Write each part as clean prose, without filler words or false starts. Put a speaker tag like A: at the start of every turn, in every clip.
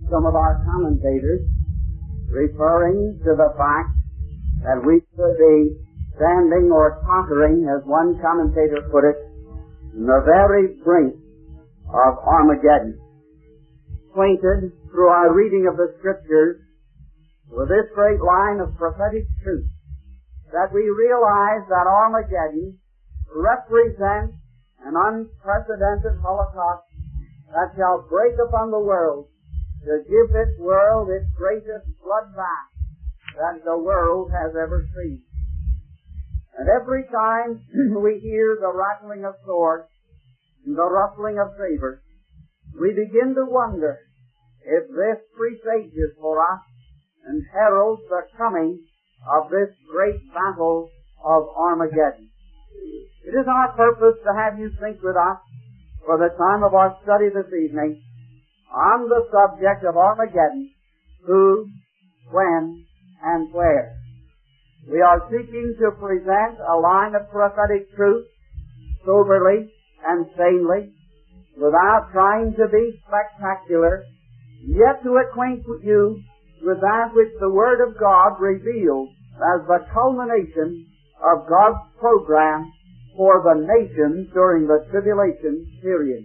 A: some of our commentators, referring to the fact that we should be standing or tottering, as one commentator put it, on the very brink of Armageddon. Acquainted through our reading of the Scriptures with this great line of prophetic truth, that we realize that Armageddon represents an unprecedented holocaust that shall break upon the world to give this world its greatest bloodbath that the world has ever seen. And every time we hear the rattling of swords and the rustling of sabers, we begin to wonder if this presages for us and heralds the coming of this great battle of Armageddon. It is our purpose to have you think with us for the time of our study this evening on the subject of Armageddon, who, when, and where. We are seeking to present a line of prophetic truth soberly and sanely, without trying to be spectacular, yet to acquaint you with that which the Word of God reveals as the culmination of God's program for the nations during the tribulation period.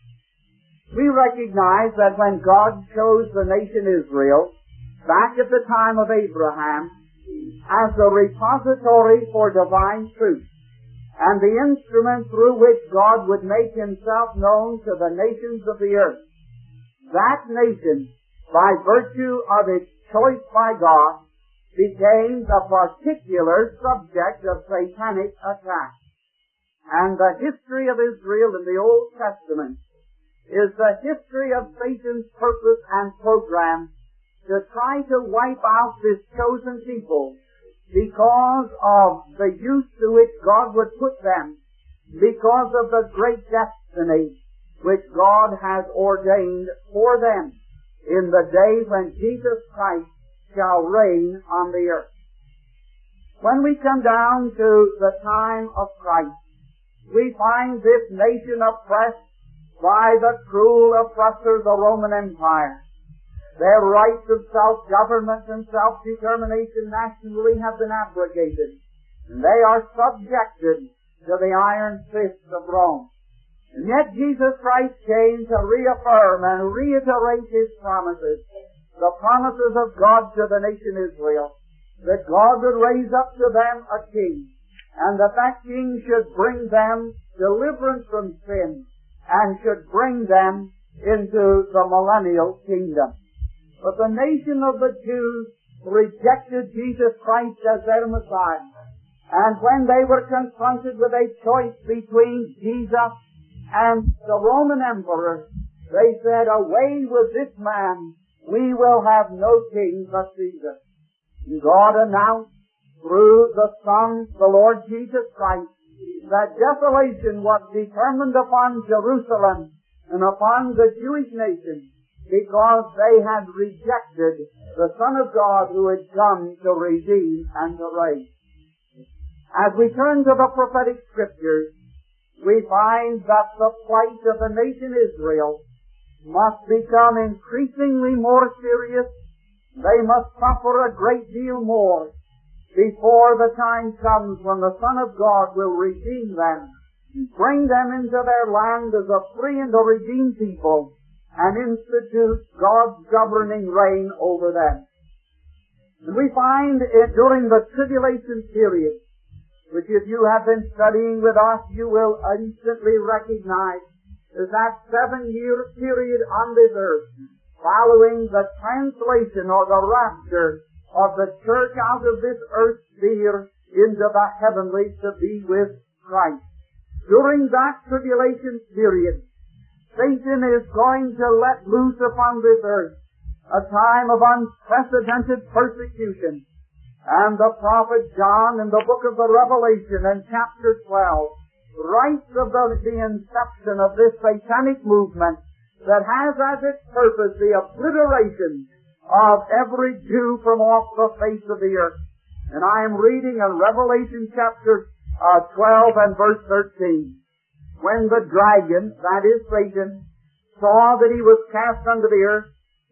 A: We recognize that when God chose the nation Israel, back at the time of Abraham, as the repository for divine truth, and the instrument through which God would make Himself known to the nations of the earth, that nation, by virtue of its choice by God, became the particular subject of satanic attack. And the history of Israel in the Old Testament is the history of Satan's purpose and program to try to wipe out this chosen people because of the use to which God would put them, because of the great destiny which God has ordained for them in the day when Jesus Christ shall reign on the earth. When we come down to the time of Christ, we find this nation oppressed by the cruel oppressor, the Roman Empire. Their rights of self-government and self-determination nationally have been abrogated, and they are subjected to the iron fist of Rome. And yet Jesus Christ came to reaffirm and reiterate His promises, the promises of God to the nation Israel, that God would raise up to them a king, and that king should bring them deliverance from sin, and should bring them into the millennial kingdom. But the nation of the Jews rejected Jesus Christ as their Messiah. And when they were confronted with a choice between Jesus and the Roman Emperor, they said, "Away with this man, we will have no king but Caesar." And God announced through the Son, the Lord Jesus Christ, that desolation was determined upon Jerusalem and upon the Jewish nation, because they had rejected the Son of God who had come to redeem and to reign. As we turn to the prophetic Scriptures, we find that the plight of the nation Israel must become increasingly more serious. They must suffer a great deal more before the time comes when the Son of God will redeem them, bring them into their land as a free and a redeemed people, and institute God's governing reign over them. And we find it during the tribulation period, which if you have been studying with us, you will instantly recognize is that 7-year period on this earth, following the translation or the rapture of the church out of this earth sphere into the heavenly to be with Christ. During that tribulation period, Satan is going to let loose upon this earth a time of unprecedented persecution. And the prophet John in the book of the Revelation in chapter 12 writes of the inception of this satanic movement that has as its purpose the obliteration of every Jew from off the face of the earth. And I am reading in Revelation chapter 12 and verse 13. When the dragon, that is Satan, saw that he was cast unto the earth,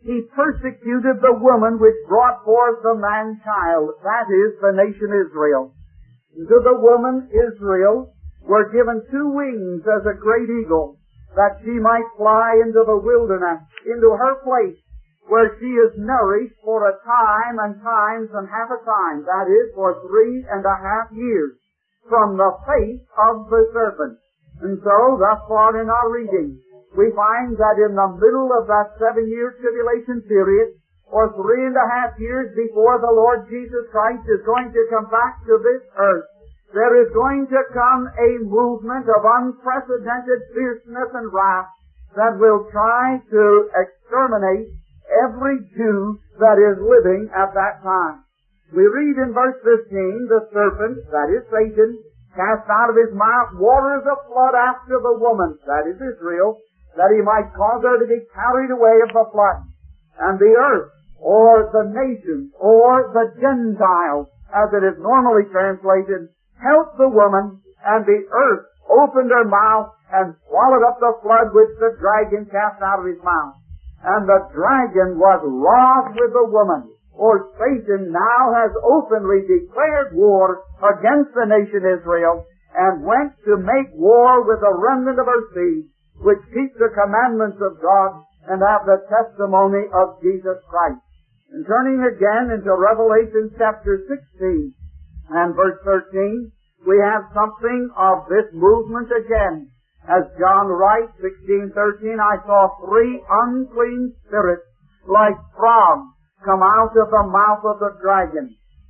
A: He persecuted the woman which brought forth the man-child, that is, the nation Israel. To the woman Israel were given 2 wings as a great eagle, that she might fly into the wilderness, into her place, where she is nourished for a time and times and half a time, that is, for 3.5 years, from the face of the serpent. And so, thus far in our reading, we find that in the middle of that 7-year tribulation period, or 3.5 years before the Lord Jesus Christ is going to come back to this earth, there is going to come a movement of unprecedented fierceness and wrath that will try to exterminate every Jew that is living at that time. We read in verse 15, the serpent, that is Satan, cast out of his mouth waters of flood after the woman, that is Israel, that he might cause her to be carried away of the flood. And the earth, or the nations, or the Gentiles, as it is normally translated, helped the woman, and the earth opened her mouth and swallowed up the flood which the dragon cast out of his mouth. And the dragon was wroth with the woman, or Satan now has openly declared war against the nation Israel, and went to make war with the remnant of her seed, which keep the commandments of God and have the testimony of Jesus Christ. And turning again into Revelation chapter 16 and verse 13, we have something of this movement again. As John writes, 16:13, I saw 3 unclean spirits like frogs come out of the mouth of the dragon.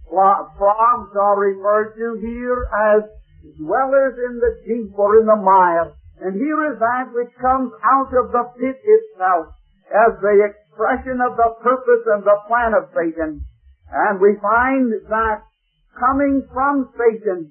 A: Frogs are referred to here as dwellers in the deep or in the mire. And here is that which comes out of the pit itself as the expression of the purpose and the plan of Satan. And we find that coming from Satan,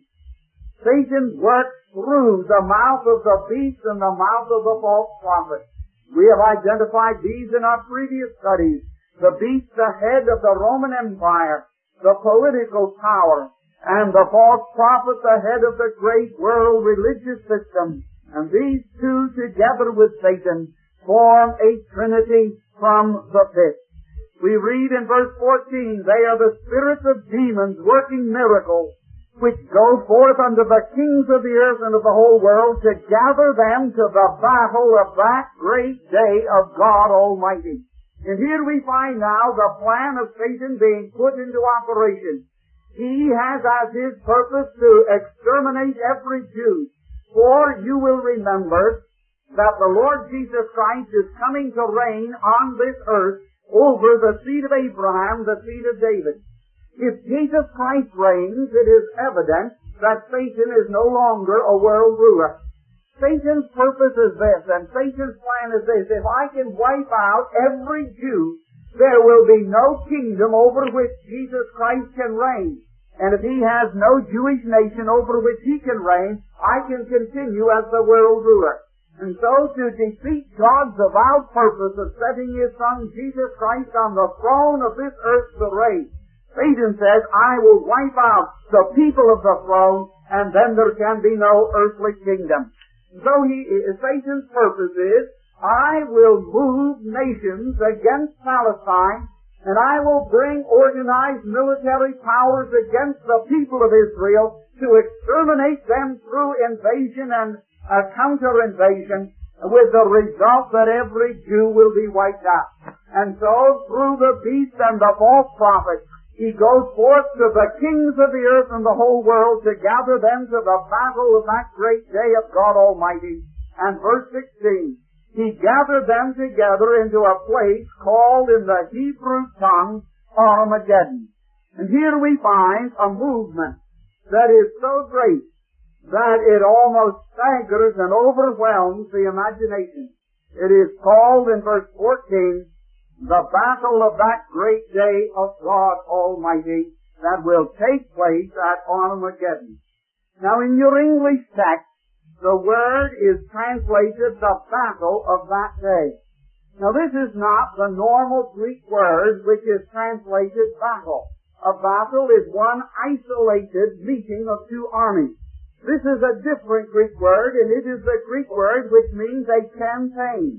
A: Satan works through the mouth of the beast and the mouth of the false prophet. We have identified these in our previous studies. The beast, the head of the Roman Empire, the political power, and the false prophet, the head of the great world religious system. And these two, together with Satan, form a trinity from the pit. We read in verse 14, they are the spirits of demons working miracles, which go forth unto the kings of the earth and of the whole world to gather them to the battle of that great day of God Almighty. And here we find now the plan of Satan being put into operation. He has as his purpose to exterminate every Jew. For you will remember that the Lord Jesus Christ is coming to reign on this earth over the seed of Abraham, the seed of David. If Jesus Christ reigns, it is evident that Satan is no longer a world ruler. Satan's purpose is this, and Satan's plan is this: if I can wipe out every Jew, there will be no kingdom over which Jesus Christ can reign. And if he has no Jewish nation over which he can reign, I can continue as the world ruler. And so to defeat God's avowed purpose of setting his Son Jesus Christ on the throne of this earth to reign, Satan says, I will wipe out the people of the throne, and then there can be no earthly kingdom. So Satan's purpose is, I will move nations against Palestine, and I will bring organized military powers against the people of Israel to exterminate them through invasion and counter-invasion, with the result that every Jew will be wiped out. And so, through the beast and the false prophet, he goes forth to the kings of the earth and the whole world to gather them to the battle of that great day of God Almighty. And verse 16, he gathered them together into a place called in the Hebrew tongue Armageddon. And here we find a movement that is so great that it almost staggers and overwhelms the imagination. It is called in verse 14, the battle of that great day of God Almighty that will take place at Armageddon. Now in your English text, the word is translated the battle of that day. Now this is not the normal Greek word which is translated battle. A battle is one isolated meeting of two armies. This is a different Greek word, and it is the Greek word which means a campaign.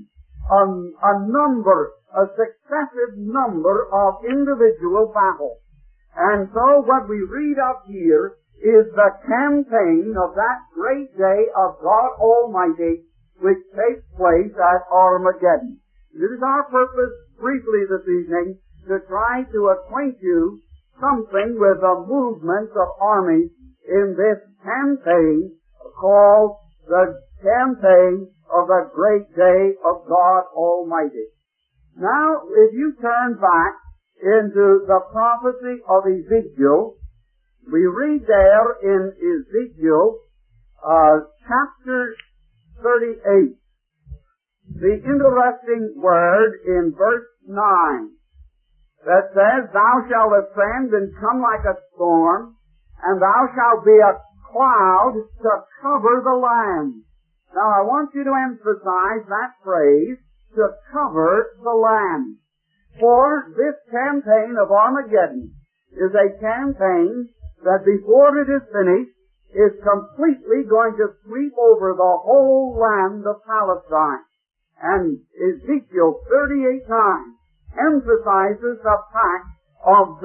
A: a successive number of individual battles. And so what we read up here is the campaign of that great day of God Almighty which takes place at Armageddon. It is our purpose briefly this evening to try to acquaint you something with the movements of armies in this campaign called the campaign of the great day of God Almighty. Now, if you turn back into the prophecy of Ezekiel, we read there in Ezekiel chapter 38, the interesting word in verse 9 that says, "Thou shalt ascend and come like a storm, and thou shalt be a cloud to cover the land." Now I want you to emphasize that phrase, to cover the land. For this campaign of Armageddon is a campaign that before it is finished is completely going to sweep over the whole land of Palestine. And Ezekiel 38:9 emphasizes the fact of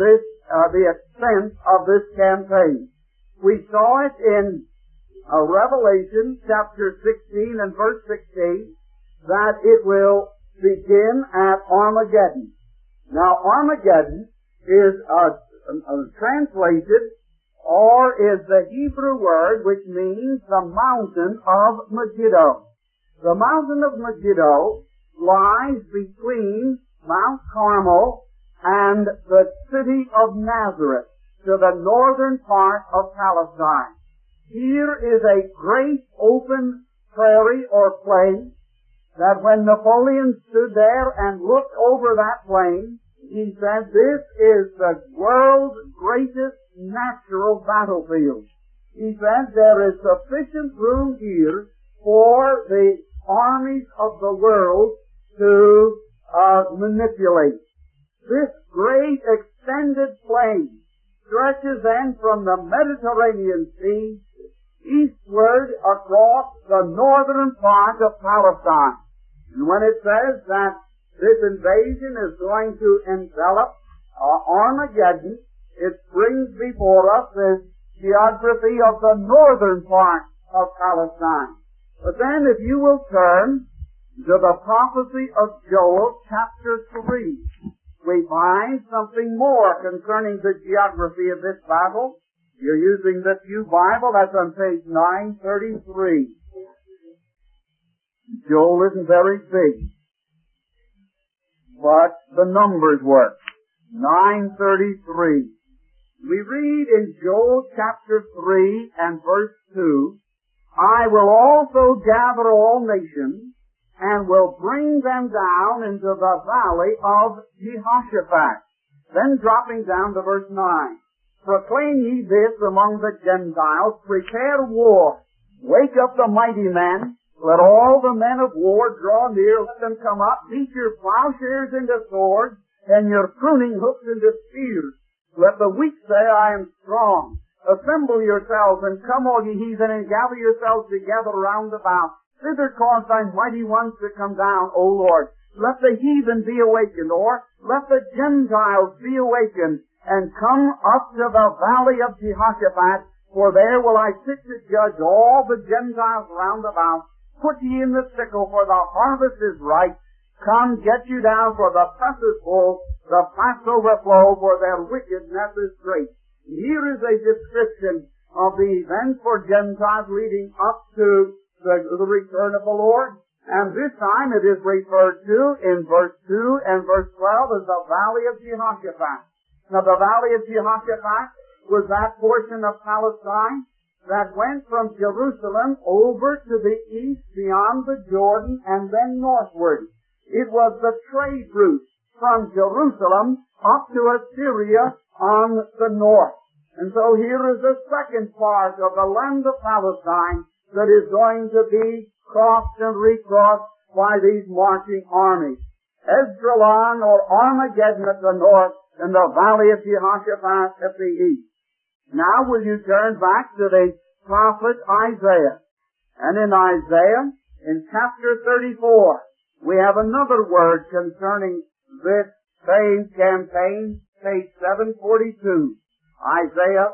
A: the extent of this campaign. We saw it in Revelation chapter 16 and verse 16 that it will begin at Armageddon. Now Armageddon is translated or is the Hebrew word which means the mountain of Megiddo. The mountain of Megiddo lies between Mount Carmel and the city of Nazareth to the northern part of Palestine. Here is a great open prairie or plain that when Napoleon stood there and looked over that plain, he said, "This is the world's greatest natural battlefield." He said, "There is sufficient room here for the armies of the world to manipulate." This great extended plain stretches then from the Mediterranean Sea eastward across the northern part of Palestine. And when it says that this invasion is going to envelop Armageddon, it brings before us this geography of the northern part of Palestine. But then if you will turn to the prophecy of Joel chapter 3, we find something more concerning the geography of this battle. You're using the Pew Bible, that's on page 933. Joel isn't very big, but the numbers work. 933. We read in Joel chapter 3 and verse 2, "I will also gather all nations, and will bring them down into the valley of Jehoshaphat." Then dropping down to verse 9, "Proclaim ye this among the Gentiles, prepare war, wake up the mighty men, let all the men of war draw near, let them come up, beat your plowshares into swords, and your pruning hooks into spears. Let the weak say, I am strong. Assemble yourselves, and come, all ye heathen, and gather yourselves together round about. Thither cause thy mighty ones to come down, O Lord. Let the heathen be awakened, or let the Gentiles be awakened, and come up to the valley of Jehoshaphat, for there will I sit to judge all the Gentiles round about. Put ye in the sickle, for the harvest is ripe. Come, get you down, for the press is full, the fats overflow, for their wickedness is great." Here is a description of the events for Gentiles leading up to the return of the Lord. And this time it is referred to in verse 2 and verse 12 as the Valley of Jehoshaphat. Now the Valley of Jehoshaphat was that portion of Palestine that went from Jerusalem over to the east beyond the Jordan and then northward. It was the trade route from Jerusalem up to Assyria on the north. And so here is the second part of the land of Palestine that is going to be crossed and recrossed by these marching armies. Esdraelon or Armageddon at the north and the Valley of Jehoshaphat at the east. Now will you turn back to the prophet Isaiah. And in Isaiah, in chapter 34, We have another word concerning this same campaign, page 742. Isaiah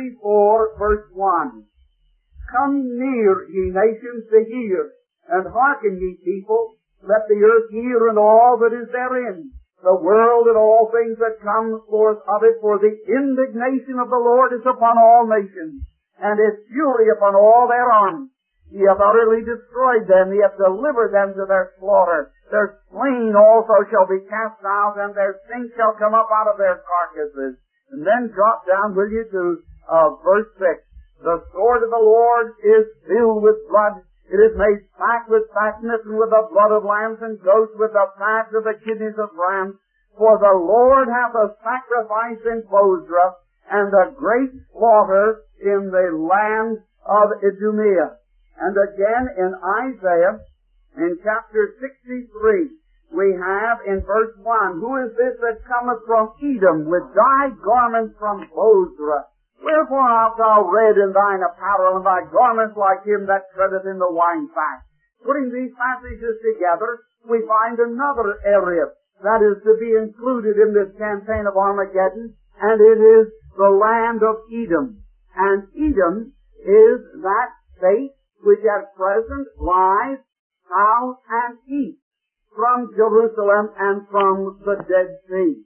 A: 34, verse 1. Come near, ye nations, to hear, and hearken, ye people. Let the earth hear, and all that is therein, the world and all things that come forth of it. For the indignation of the Lord is upon all nations, and his fury upon all their armies. He hath utterly destroyed them, he hath delivered them to their slaughter. Their slain also shall be cast out, and their stink shall come up out of their carcasses. And then drop down, will you, to verse 6. The sword of the Lord is filled with blood. It is made fat with fatness, and with the blood of lambs and goats, with the fat of the kidneys of rams. For the Lord hath a sacrifice in Bozrah, and a great slaughter in the land of Idumea. And again in Isaiah, in chapter 63, we have in verse 1, Who is this that cometh from Edom with dyed garments from Bozrah? Wherefore art thou red in thine apparel, and thy garments like him that treadeth in the wine fat? Putting these passages together, we find another area that is to be included in this campaign of Armageddon, and it is the land of Edom. And Edom is that state which at present lies south and east from Jerusalem and from the Dead Sea.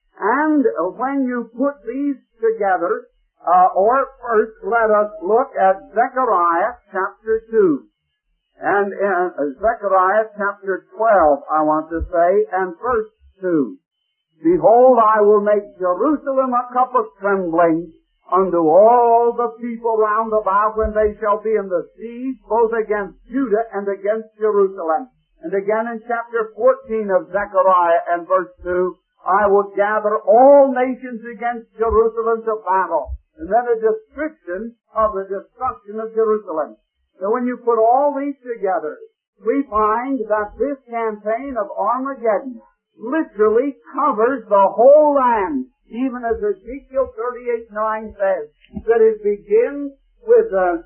A: And when you put these together, first let us look at Zechariah chapter 2. And in Zechariah chapter 12, I want to say, and verse 2. Behold, I will make Jerusalem a cup of trembling unto all the people round about when they shall be in the siege, both against Judah and against Jerusalem. And again in chapter 14 of Zechariah and verse 2, I will gather all nations against Jerusalem to battle. And then a description of the destruction of Jerusalem. So when you put all these together, we find that this campaign of Armageddon literally covers the whole land. Even as Ezekiel 38:9 says, that it begins with the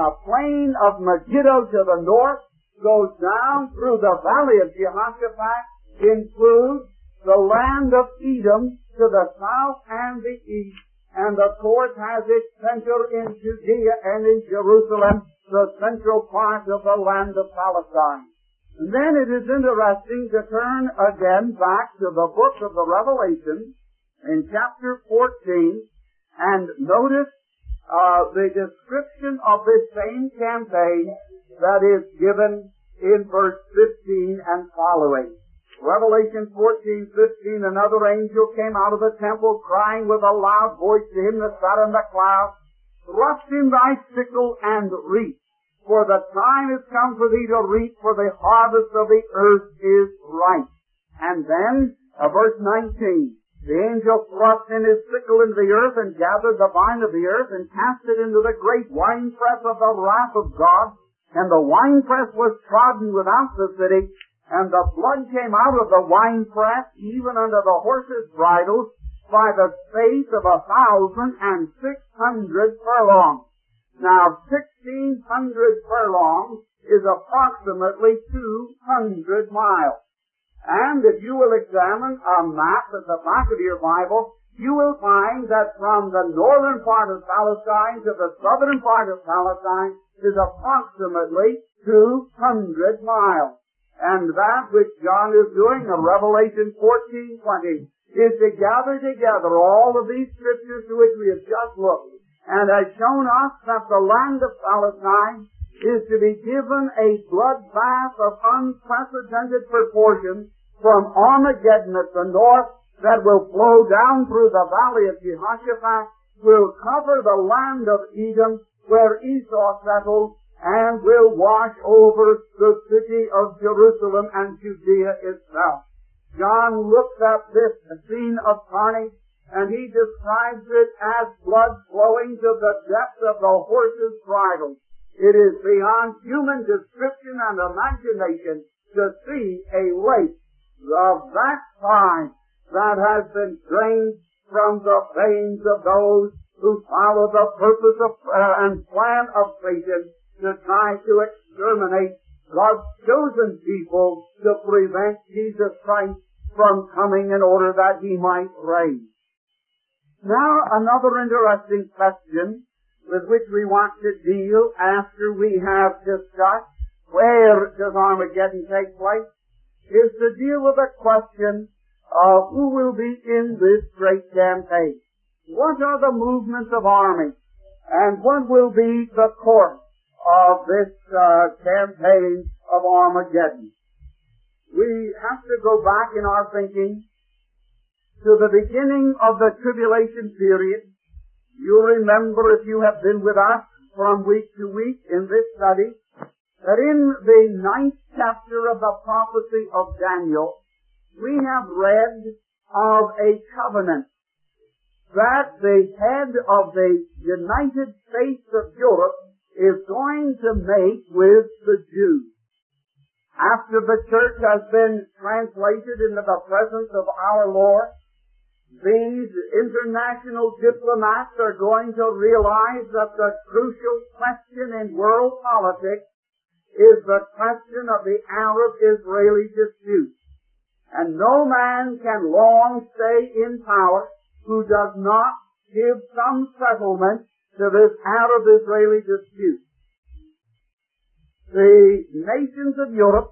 A: plain of Megiddo to the north, goes down through the valley of Jehoshaphat, includes the land of Edom to the south and the east, and of course has its center in Judea and in Jerusalem, the central part of the land of Palestine. And then it is interesting to turn again back to the book of the Revelation, in chapter 14, and notice the description of this same campaign that is given in verse 15 and following. Revelation 14:15, another angel came out of the temple, crying with a loud voice to him that sat on the cloud, Thrust in thy sickle and reap, for the time is come for thee to reap, for the harvest of the earth is ripe. And then, verse 19, the angel thrust in his sickle into the earth, and gathered the vine of the earth, and cast it into the great winepress of the wrath of God. And the winepress was trodden without the city, and the blood came out of the winepress, even under the horses' bridles, by the space of 1,600 furlongs. Now, 1,600 furlongs is approximately 200 miles. And if you will examine a map at the back of your Bible, you will find that from the northern part of Palestine to the southern part of Palestine is approximately 200 miles. And that which John is doing in Revelation 14:20 is to gather together all of these scriptures to which we have just looked, and has shown us that the land of Palestine is to be given a bloodbath of unprecedented proportions from Armageddon at the north that will flow down through the valley of Jehoshaphat, will cover the land of Edom where Esau settled, and will wash over the city of Jerusalem and Judea itself. John looks at this scene of carnage, and he describes it as blood flowing to the depths of the horses' bridles. It is beyond human description and imagination to see a lake of that size that has been drained from the veins of those who follow the purpose of and plan of Satan to try to exterminate God's chosen people to prevent Jesus Christ from coming in order that He might reign. Now, another interesting question with which we want to deal after we have discussed where does Armageddon take place is to deal with the question of who will be in this great campaign. What are the movements of armies? And what will be the course of this campaign of Armageddon? We have to go back in our thinking to the beginning of the tribulation period. You remember, if you have been with us from week to week in this study, that in the 9th chapter of the prophecy of Daniel, we have read of a covenant that the head of the United States of Europe is going to make with the Jews. After the church has been translated into the presence of our Lord, these international diplomats are going to realize that the crucial question in world politics is the question of the Arab-Israeli dispute. And no man can long stay in power who does not give some settlement to this Arab-Israeli dispute. The nations of Europe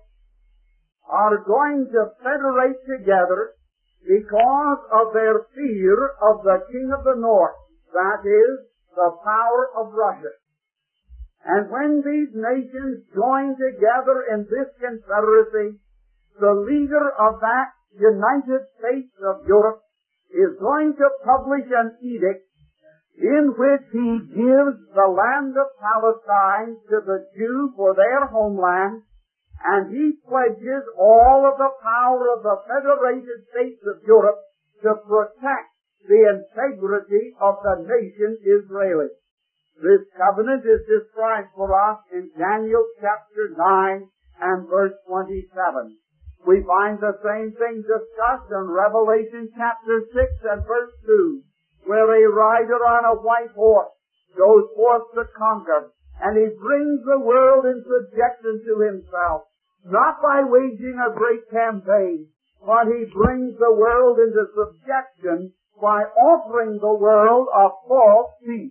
A: are going to federate together because of their fear of the King of the North, that is, the power of Russia. And when these nations join together in this confederacy, the leader of that United States of Europe is going to publish an edict in which he gives the land of Palestine to the Jew for their homeland, and he pledges all of the power of the Federated States of Europe to protect the integrity of the nation Israeli. This covenant is described for us in Daniel chapter 9 and verse 27. We find the same thing discussed in Revelation chapter 6 and verse 2, where a rider on a white horse goes forth to conquer, and he brings the world in subjection to himself, not by waging a great campaign, but he brings the world into subjection by offering the world a false peace.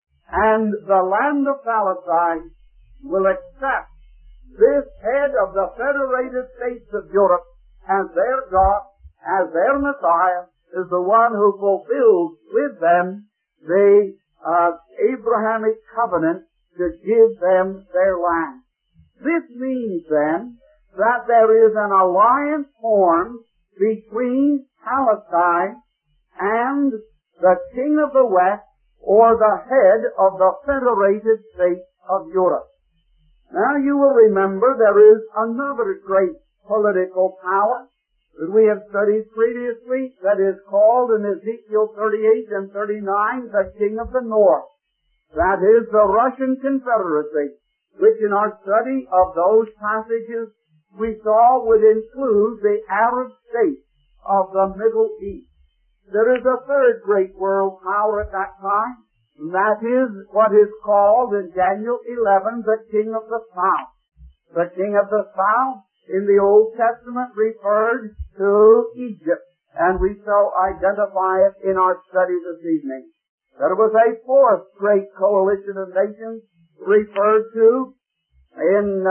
A: And the land of Palestine will accept this head of the Federated States of Europe as their God, as their Messiah, is the one who fulfills with them the Abrahamic covenant to give them their land. This means then that there is an alliance formed between Palestine and the King of the West, or the head of the Federated States of Europe. Now you will remember there is another great political power that we have studied previously that is called in Ezekiel 38 and 39 the King of the North. That is the Russian Confederacy, which in our study of those passages we saw would include the Arab states of the Middle East. There is a third great world power at that time, and that is what is called in Daniel 11 the King of the South. The King of the South in the Old Testament referred to Egypt, and we shall identify it in our study this evening. There was a fourth great coalition of nations referred to in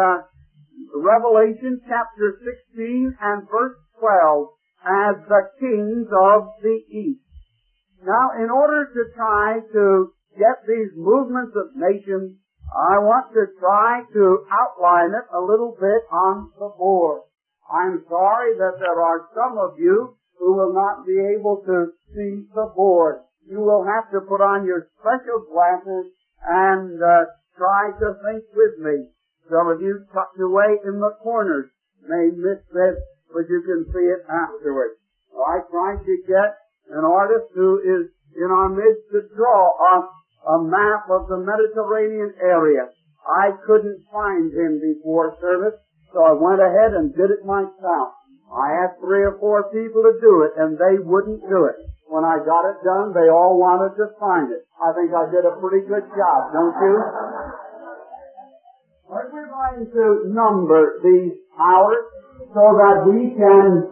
A: Revelation chapter 16 and verse 12 as the kings of the East. Now, in order to try to get these movements of nations, I want to try to outline it a little bit on the board. I'm sorry that there are some of you who will not be able to see the board. You will have to put on your special glasses and try to think with me. Some of you tucked away in the corners may miss this, but you can see it afterwards. So I tried to get an artist who is in our midst to draw us a map of the Mediterranean area. I couldn't find him before service, so I went ahead and did it myself. I asked 3 or 4 people to do it, and they wouldn't do it. When I got it done, they all wanted to find it. I think I did a pretty good job, don't you? But we're going to number these powers so that we can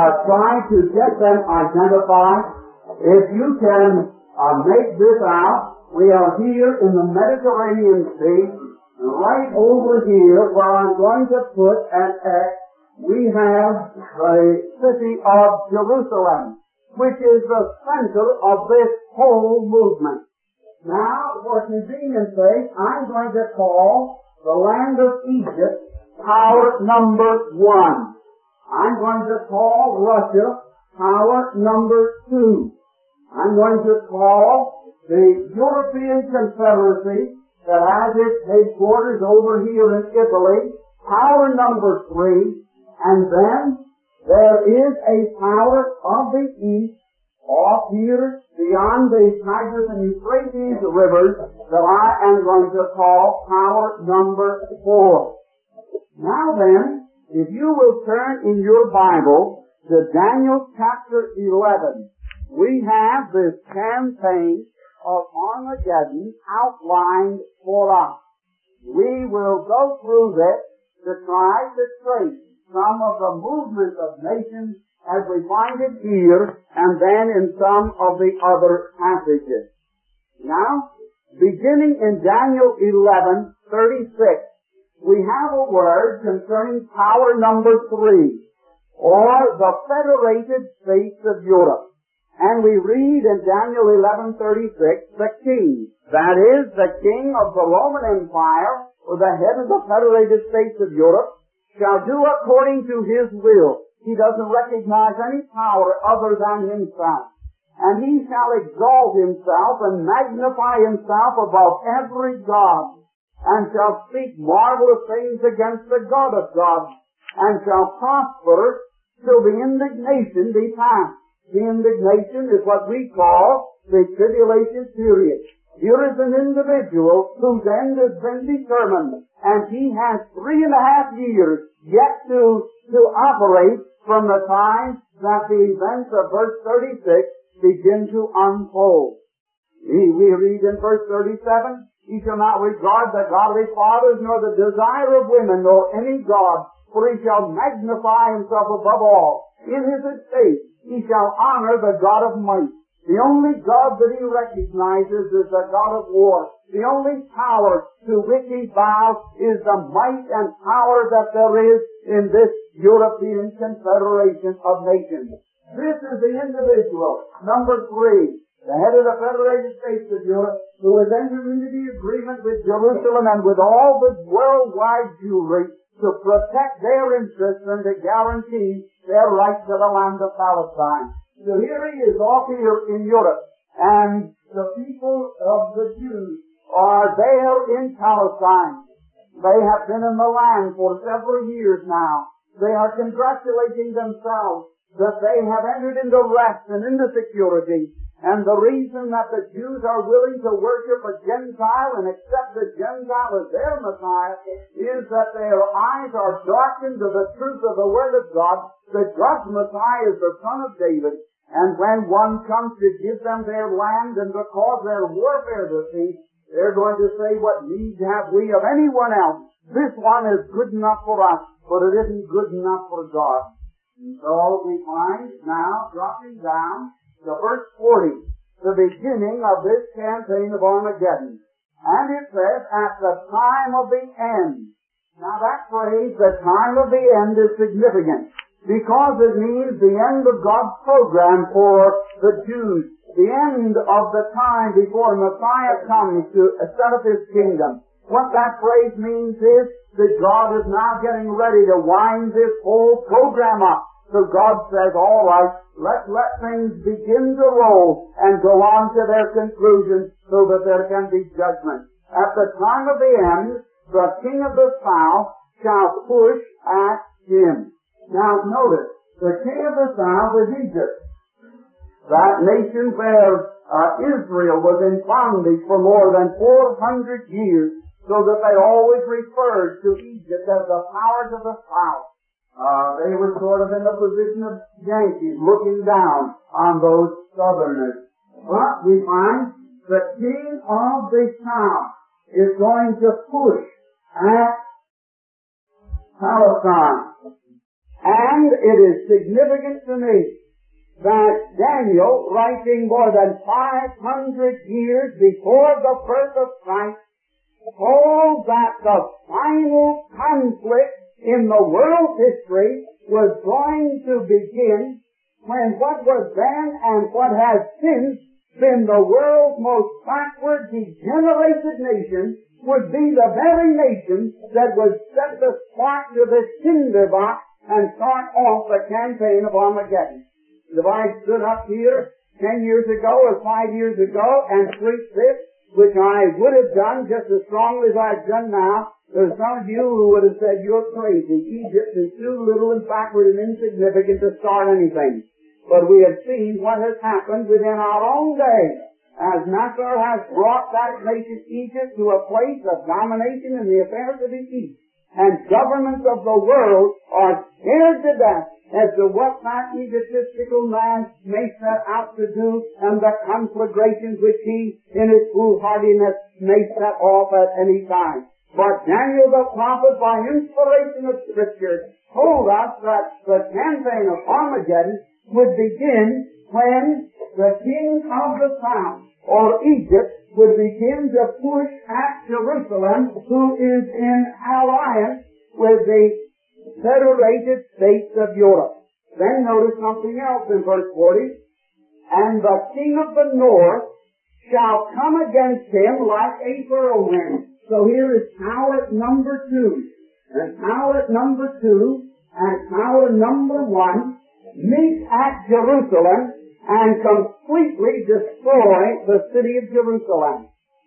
A: try to get them identified. If you can make this out, we are here in the Mediterranean Sea, right over here where I'm going to put an X. We have the city of Jerusalem, which is the center of this whole movement. Now, for convenience sake, I'm going to call the land of Egypt power number 1. I'm going to call Russia power number 2. I'm going to call the European Confederacy that has its headquarters over here in Italy power number 3. And then there is a power of the East off here beyond the Tigris and Euphrates rivers that I am going to call power number 4. Now then, if you will turn in your Bible to Daniel chapter 11, we have this campaign of Armageddon outlined for us. We will go through this to try to trace some of the movement of nations as we find it here, and then in some of the other passages. Now, beginning in Daniel 11:36, we have a word concerning power number 3, or the Federated States of Europe. And we read in Daniel 11:36, the king, that is, the king of the Roman Empire, or the head of the Federated States of Europe, shall do according to his will. He doesn't recognize any power other than himself. And he shall exalt himself and magnify himself above every god, and shall speak marvelous things against the God of gods, and shall prosper till the indignation be past. The indignation is what we call the tribulation period. Here is an individual whose end has been determined, and he has 3.5 years yet to operate from the time that the events of verse 36 begin to unfold. We read in verse 37, he shall not regard the godly fathers, nor the desire of women, nor any god, for he shall magnify himself above all. In his estate he shall honor the God of might. The only God that he recognizes is the God of war. The only power to which he bows is the might and power that there is in this European Confederation of Nations. This is the individual, number 3, the head of the Federated States of Europe, who has entered into the agreement with Jerusalem and with all the worldwide Jewry to protect their interests and to guarantee their right to the land of Palestine. So here he is off here in Europe, and the people of the Jews are there in Palestine. They have been in the land for several years now. They are congratulating themselves that they have entered into rest and into security. And the reason that the Jews are willing to worship a Gentile and accept the Gentile as their Messiah is that their eyes are darkened to the truth of the Word of God, that God's Messiah is the Son of David. And when one comes to give them their land and to cause their warfare to cease, they're going to say, what need have we of anyone else? This one is good enough for us, but it isn't good enough for God. And so we find now, dropping down to verse 40, the beginning of this campaign of Armageddon. And it says, at the time of the end. Now that phrase, the time of the end, is significant, because it means the end of God's program for the Jews, the end of the time before Messiah comes to set up His kingdom. What that phrase means is that God is now getting ready to wind this whole program up. So God says, all right, let things begin to roll and go on to their conclusion so that there can be judgment. At the time of the end, the king of the south shall push at him. Now notice, the king of the south is Egypt. That nation where Israel was in bondage for more than 400 years, so that they always referred to Egypt as the powers of the south. They were sort of in the position of Yankees looking down on those southerners. But we find the king of the south is going to push at Palestine. And it is significant to me that Daniel, writing more than 500 years before the birth of Christ, told that the final conflict in the world's history was going to begin when what was then and what has since been the world's most backward, degenerated nation would be the very nation that would set the spark to this tinderbox and start off the campaign of Armageddon. If I stood up here 10 years ago or 5 years ago and preached this, which I would have done just as strongly as I've done now, there's some of you who would have said, you're crazy. Egypt is too little and backward and insignificant to start anything. But we have seen what has happened within our own day, as Nasser has brought that nation Egypt to a place of domination in the affairs of the East. And governments of the world are scared to death as to what that egotistical man may set out to do and the conflagrations which he, in his foolhardiness, may set off at any time. But Daniel the prophet, by inspiration of Scripture, told us that the campaign of Armageddon would begin when the king of the south, or Egypt, would begin to push at Jerusalem, who is in alliance with the federated states of Europe. Then notice something else in verse 40. And the king of the north shall come against him like a whirlwind. So here is power number 2. And power number 2 and power number 1 meet at Jerusalem and completely destroy the city of Jerusalem.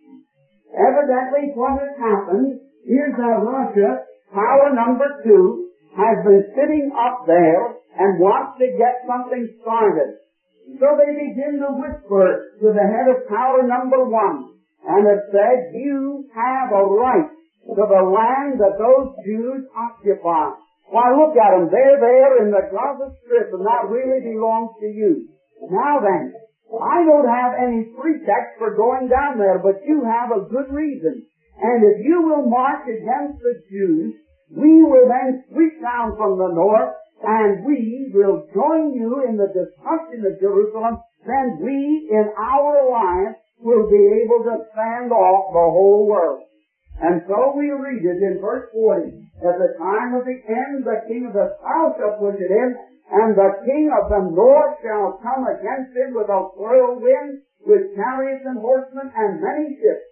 A: Evidently what has happened is that Russia, power number 2, has been sitting up there and wants to get something started. So they begin to whisper to the head of power number 1 and have said, you have a right to the land that those Jews occupy. Why, look at them. They're there in the Gaza Strip, and that really belongs to you. Now then, I don't have any pretext for going down there, but you have a good reason. And if you will march against the Jews, we will then sweep down from the north, and we will join you in the destruction of Jerusalem. Then we, in our alliance, will be able to stand off the whole world. And so we read it in verse 40. At the time of the end, the king of the south shall push it in, and the king of the north shall come against him with a whirlwind, with chariots and horsemen, and many ships.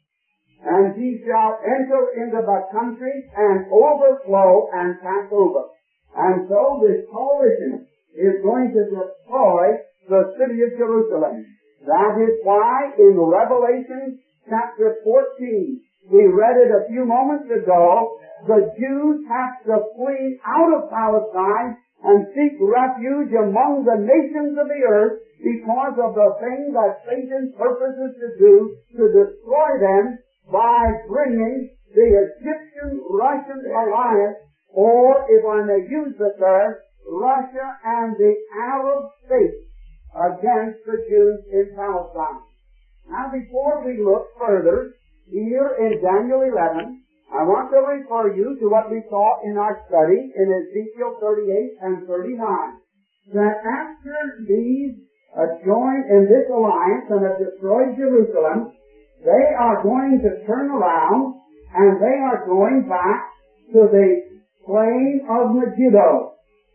A: And he shall enter into the country and overflow and pass over. And so this coalition is going to destroy the city of Jerusalem. That is why in Revelation chapter 14, we read it a few moments ago, the Jews have to flee out of Palestine and seek refuge among the nations of the earth because of the thing that Satan purposes to do, to destroy them by bringing the Egyptian-Russian alliance, or, if I may use the term, Russia and the Arab states against the Jews in Palestine. Now, before we look further, here in Daniel 11, I want to refer you to what we saw in our study in Ezekiel 38 and 39. That after these join in this alliance and have destroyed Jerusalem, they are going to turn around and they are going back to the plain of Megiddo,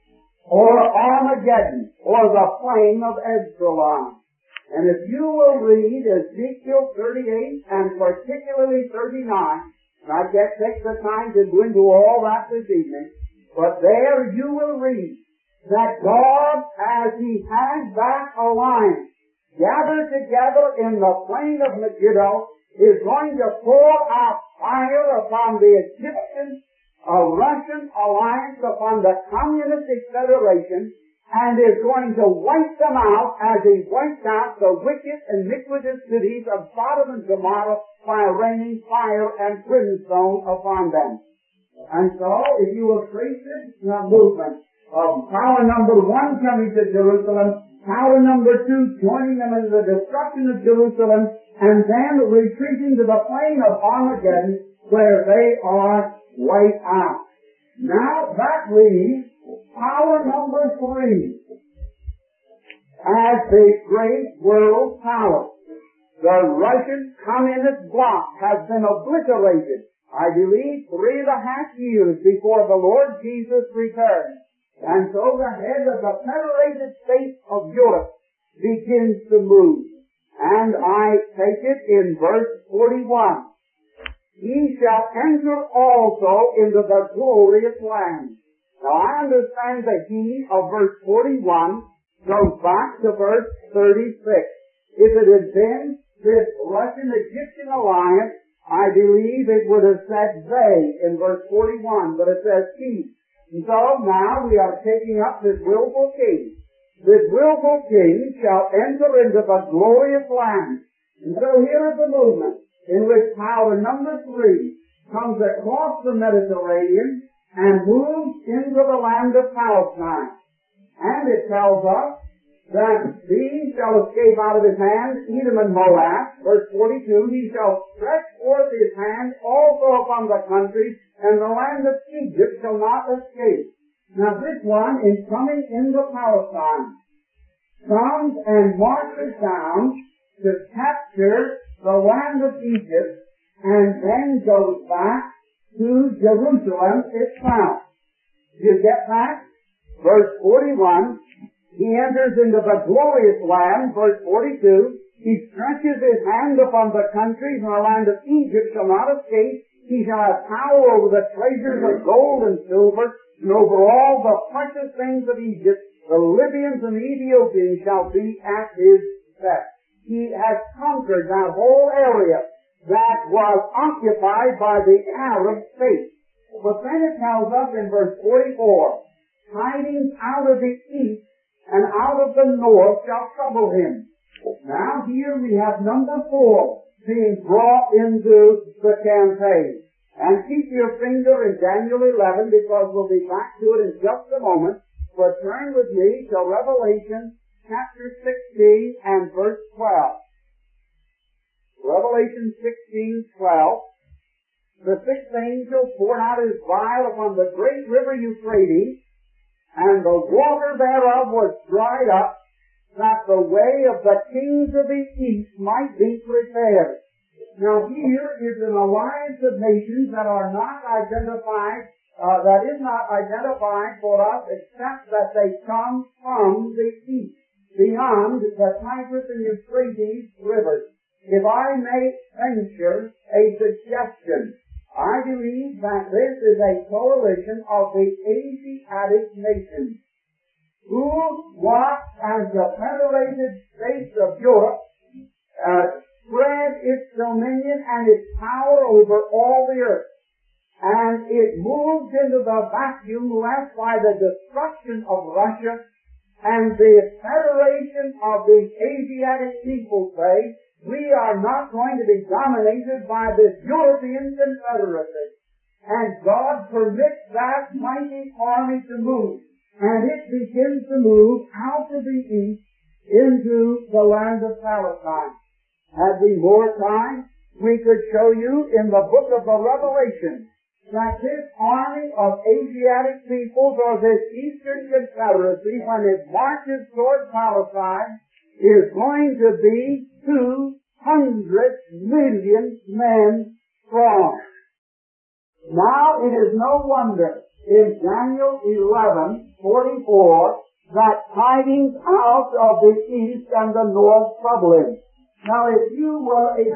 A: or Armageddon, or the plain of Esdraelon. And if you will read Ezekiel 38 and particularly 39, and I can't take the time to go into all that this evening, but there you will read that God, as He has that alliance gathered together in the plain of Megiddo, is going to pour out fire upon the Egyptian, Russian alliance, upon the communistic federation, and is going to wipe them out as He wiped out the wicked and iniquitous cities of Sodom and Gomorrah by raining fire and brimstone upon them. And so, if you will trace this movement of power number 1 coming to Jerusalem, power number 2 joining them in the destruction of Jerusalem, and then retreating to the plain of Armageddon, where they are wiped out. Now that leaves power number 3 as the great world power. The Russian Communist bloc has been obliterated, I believe, 3.5 years before the Lord Jesus returned. And so the head of the Federated States of Europe begins to move. And I take it in verse 41. He shall enter also into the glorious land. Now I understand the he of verse 41 goes back to verse 36. If it had been this Russian-Egyptian alliance, I believe it would have said they in verse 41, but it says he. And so now we are taking up this willful king. This willful king shall enter into the glorious land. And so here is the movement in which power number 3 comes across the Mediterranean and moves into the land of Palestine. And it tells us that these shall escape out of his hand, Edom and Moab. Verse 42, he shall stretch forth his hand also upon the country, and the land of Egypt shall not escape. Now this one is coming into Palestine, comes and marches down to capture the land of Egypt, and then goes back to Jerusalem itself. You get that? Verse 41, he enters into the glorious land. Verse 42, he stretches his hand upon the countries, and the land of Egypt shall not escape. He shall have power over the treasures of gold and silver, and over all the precious things of Egypt. The Libyans and the Ethiopians shall be at his feet. He has conquered that whole area that was occupied by the Arab states. But then it tells us in verse 44, tidings out of the east and out of the north shall trouble him. Now here we have number 4 being brought into the campaign. And keep your finger in Daniel 11, because we'll be back to it in just a moment. But turn with me to Revelation chapter 16 and verse 12. Revelation 16:12. The 6th angel poured out his vial upon the great river Euphrates, and the water thereof was dried up, that the way of the kings of the east might be prepared. Now here is an alliance of nations that are not identified, that is not identified for us except that they come from the east, beyond the Tigris and Euphrates rivers. If I may venture a suggestion, I believe that this is a coalition of the Asiatic nations, who watch as the Federated States of Europe spread its dominion and its power over all the earth. And it moves into the vacuum left by the destruction of Russia, and the federation of the Asiatic people say, we are not going to be dominated by this European Confederacy. And God permits that mighty army to move. And it begins to move out of the east into the land of Palestine. Had we more time, we could show you in the book of the Revelation that this army of Asiatic peoples, or this Eastern Confederacy, when it marches toward Palestine, is going to be 200 million men strong. Now it is no wonder in Daniel 11:44 that tidings out of the east and the north trouble him. Now if you were a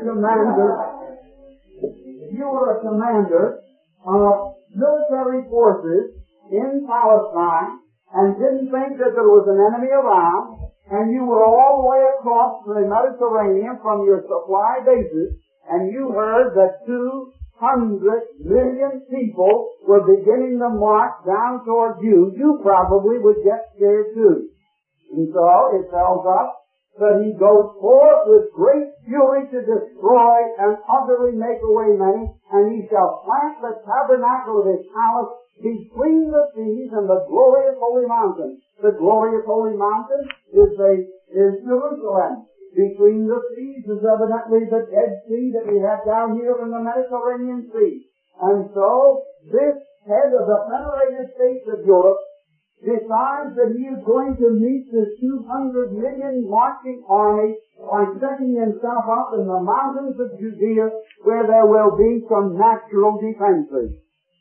A: commander of military forces in Palestine and didn't think that there was an enemy around, and you were all the way across the Mediterranean from your supply bases, and you heard that 200 million people were beginning to march down toward you, you probably would get scared too. And so it tells us that he goes forth with great fury to destroy and utterly make away many, and he shall plant the tabernacle of his palace between the seas and the glorious holy mountain. The glorious holy mountain is Jerusalem. Between the seas is evidently the Dead Sea that we have down here in the Mediterranean Sea. And so this head of the Federated States of Europe, decides that he is going to meet this 200 million marching army by setting himself up in the mountains of Judea where there will be some natural defenses.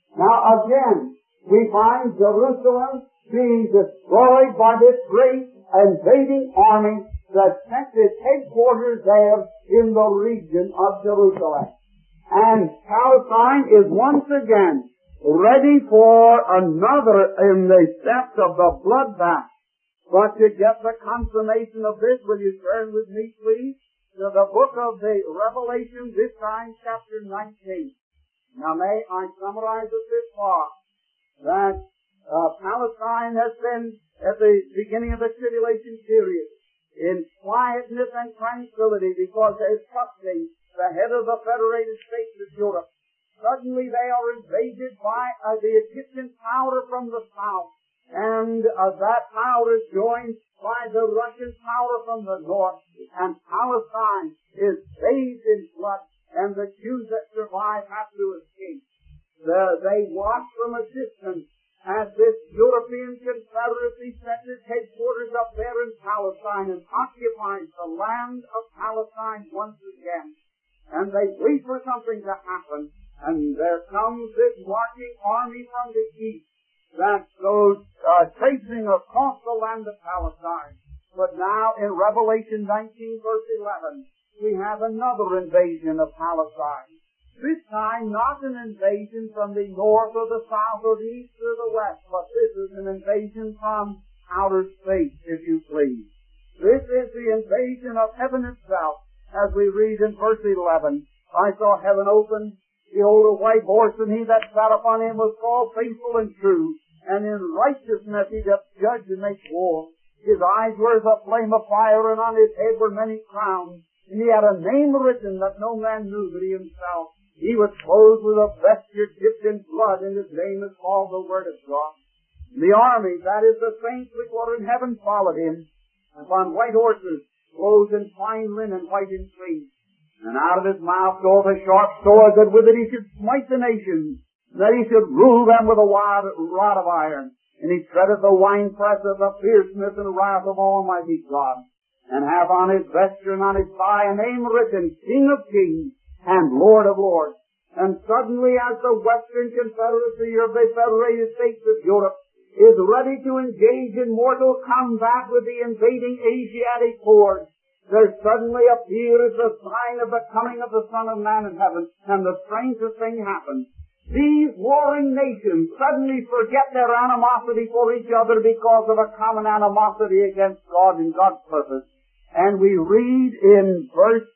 A: Now again, we find Jerusalem being destroyed by this great invading army that sets its headquarters there in the region of Jerusalem. And Palestine is once again ready for another in the steps of the bloodbath. But to get the consummation of this, will you turn with me, please, to the book of the Revelation, this time chapter 19. Now may I summarize it this far, that Palestine has been at the beginning of the tribulation period in quietness and tranquility because they are trusting the head of the Federated States of Europe. Suddenly they are invaded by the Egyptian power from the south, and that power is joined by the Russian power from the north, and Palestine is bathed in blood, and the Jews that survive have to escape. They watch from a distance as this European Confederacy sets its headquarters up there in Palestine and occupies the land of Palestine once again. And they wait for something to happen, and there comes this marching army from the east that goes tracing across the land of Palestine. But now in Revelation 19 verse 11, we have another invasion of Palestine. This time not an invasion from the north or the south or the east or the west, but this is an invasion from outer space, if you please. This is the invasion of heaven itself, as we read in verse 11. I saw heaven open, behold a white horse, and he that sat upon him was called Faithful and True, and in righteousness he doth judge and make war. His eyes were as a flame of fire, and on his head were many crowns, and he had a name written that no man knew but he himself. He was clothed with a vesture dipped in blood, and his name is called the Word of God. The army, that is the saints which were in heaven, followed him upon white horses, clothed in fine linen, white and clean. And out of his mouth goeth a sharp sword, that with it he should smite the nations, that he should rule them with a rod of iron. And he treadeth the winepress of the fierceness and wrath of Almighty God, and hath on his vesture and on his thigh a name written, King of Kings and Lord of Lords. And suddenly, as the Western Confederacy of the Federated States of Europe is ready to engage in mortal combat with the invading Asiatic horde, there suddenly appears the sign of the coming of the Son of Man in heaven, and the strangest thing happens. These warring nations suddenly forget their animosity for each other because of a common animosity against God and God's purpose. And we read in verse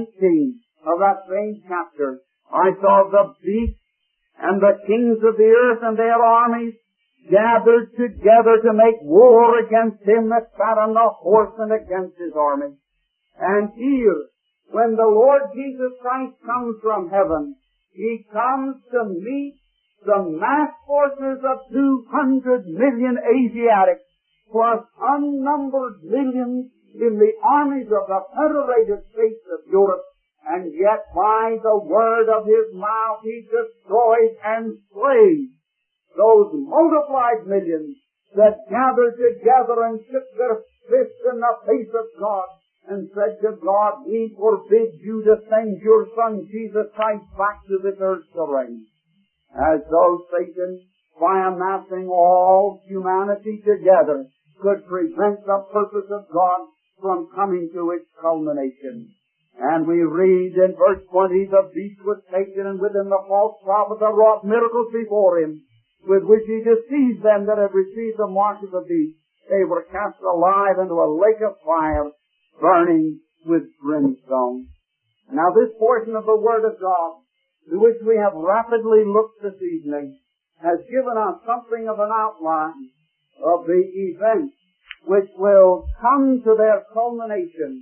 A: 19 of that same chapter, I saw the beasts and the kings of the earth and their armies gathered together to make war against him that sat on the horse and against his army. And here, when the Lord Jesus Christ comes from heaven, he comes to meet the mass forces of 200 million Asiatics, plus unnumbered millions in the armies of the Federated States of Europe, and yet by the word of his mouth he destroys and slays those multiplied millions that gathered together and shook their fists in the face of God and said to God, we forbid you to send your Son Jesus Christ back to this earth to reign. As though Satan, by amassing all humanity together, could prevent the purpose of God from coming to its culmination. And we read in verse 20, the beast was taken, and with him the false prophet that wrought miracles before him, with which he deceived them that had received the mark of the beast. They were cast alive into a lake of fire, burning with brimstone. Now this portion of the Word of God, to which we have rapidly looked this evening, has given us something of an outline of the events which will come to their culmination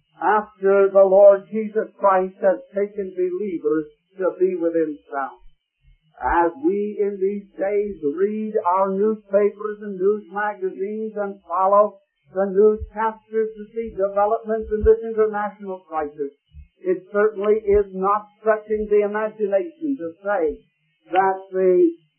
A: after the Lord Jesus Christ has taken believers to be with himself. As we in these days read our newspapers and news magazines and follow the newscasters to see developments in this international crisis, it certainly is not stretching the imagination to say that the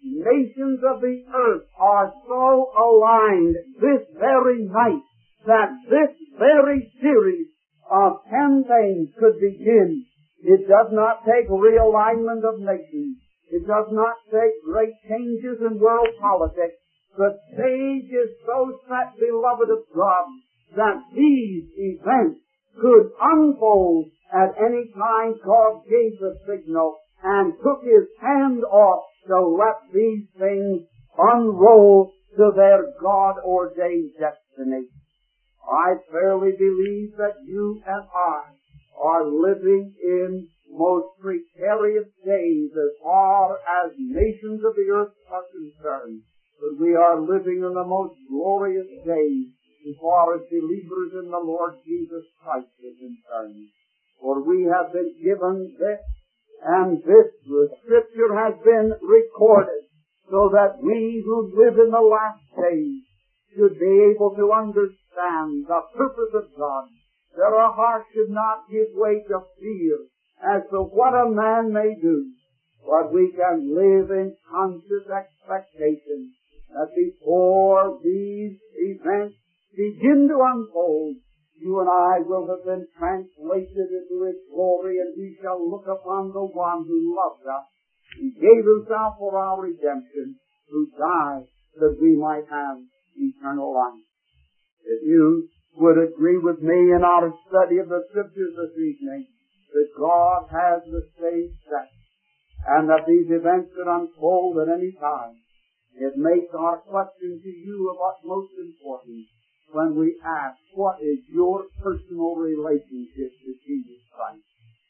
A: nations of the earth are so aligned this very night that this very series of 10 things could begin. It does not take realignment of nations. It does not take great changes in world politics. The stage is so set, beloved of God, that these events could unfold at any time God gave the signal and took His hand off to let these things unroll to their God-ordained destiny. I fairly believe that you and I are living in most precarious days as far as nations of the earth are concerned. But we are living in the most glorious days as far as believers in the Lord Jesus Christ are concerned. For we have been given this, and this, the Scripture has been recorded, so that we who live in the last days should be able to understand the purpose of God, that our hearts should not give way to fear as to what a man may do, but we can live in conscious expectation that before these events begin to unfold, you and I will have been translated into His glory, and we shall look upon the one who loved us, who gave Himself for our redemption, who died that we might have eternal life. If you would agree with me in our study of the Scriptures this evening, that God has the stage set, and that these events could unfold at any time, it makes our question to you of utmost importance when we ask, what is your personal relationship to Jesus Christ?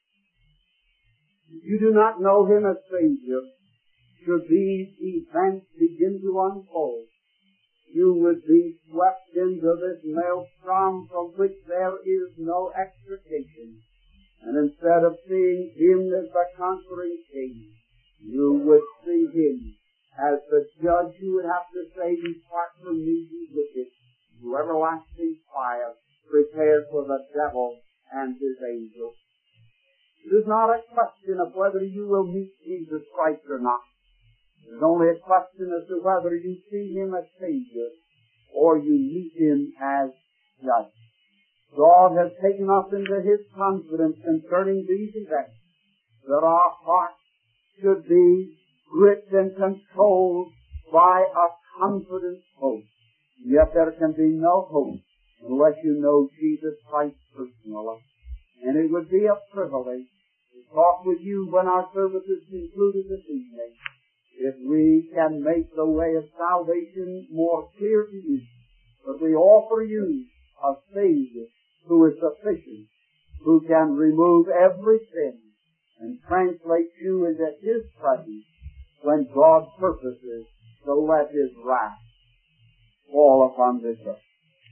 A: If you do not know Him as Savior, should these events begin to unfold, you would be swept into this maelstrom from which there is no extrication. And instead of seeing Him as the conquering King, you would see Him as the judge who would have to say, "Depart from me, ye wicked, to everlasting fire, prepared for the devil and his angels." It is not a question of whether you will meet Jesus Christ or not. It is only a question as to whether you see Him as Savior or you meet Him as Judge. God has taken us into His confidence concerning these events, that our hearts should be gripped and controlled by a confident hope. Yet there can be no hope unless you know Jesus Christ personally. And it would be a privilege to talk with you when our service is concluded this evening, if we can make the way of salvation more clear to you. But we offer you a Savior who is sufficient, who can remove every sin and translate you into His presence when God purposes to let His wrath fall upon this earth.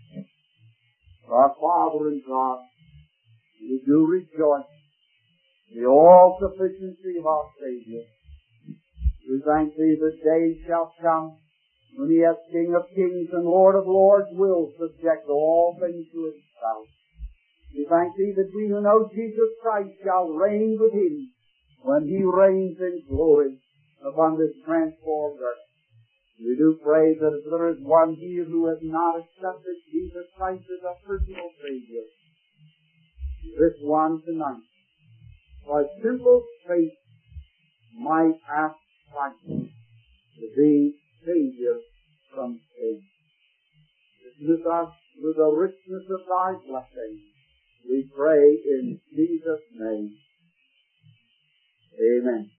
A: Our Father and God, we do rejoice in the all-sufficiency of our Savior. We thank Thee that day shall come when He, as King of kings and Lord of lords, will subject all things to Himself. We thank Thee that we who know Jesus Christ shall reign with Him when He reigns in glory upon this transformed earth. We do pray that if there is one here who has not accepted Jesus Christ as a personal Savior, this one tonight, by simple faith, might ask Christ to be Savior from sin. Dismiss us with the richness of Thy blessing. We pray in Jesus' name. Amen.